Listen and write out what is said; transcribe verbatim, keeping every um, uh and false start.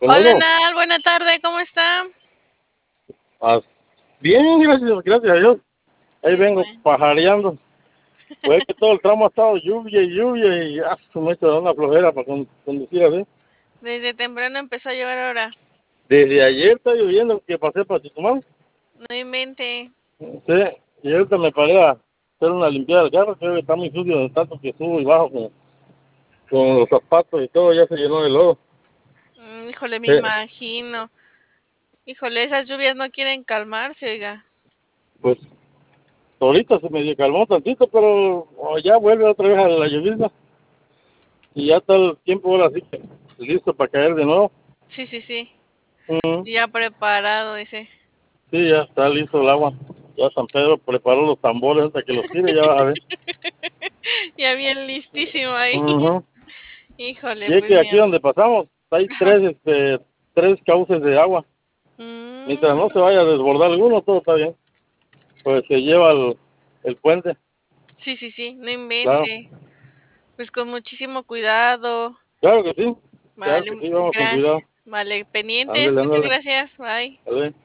Hola, Bueno, Nal, buena tarde, ¿cómo está? ah, bien, gracias, gracias a Dios. Ahí Qué vengo bueno. pajareando. Pues que todo el tramo ha estado lluvia y lluvia y ya se me echa una flojera para con- conducir así. Desde temprano empezó a llover ahora. Desde ayer está lloviendo que pasé para Chitumán. No invente. Sí, y ahorita me paré a hacer una limpiada del carro, creo que está muy sucio de tanto que subo y bajo con, con los zapatos y todo, ya se llenó de lodo. Mm, híjole, me Sí, imagino. Híjole, esas lluvias no quieren calmarse, oiga. pues ahorita se medio calmó tantito, pero oh, ya vuelve otra vez a la lluvia y ya está el tiempo ahora sí que listo para caer de nuevo. Sí, sí, sí. Mm. Ya preparado, dice. Sí, ya está listo el agua. Ya San Pedro preparó los tambores hasta que los tire, ya vas a ver. Ya bien listísimo ahí. Ujú. Híjole, Y es pues que aquí mira. donde pasamos hay Ajá. tres, este, tres cauces de agua. Mientras no Mm, se vaya a desbordar alguno, todo está bien. Pues se lleva el, el puente, sí, sí, sí, no claro. invente. Pues con muchísimo cuidado. Claro que sí, claro Vale, que sí, vamos con gracias. cuidado. Vale, pendientes. Ándale, Muchas ándale. gracias. Bye. Ándale.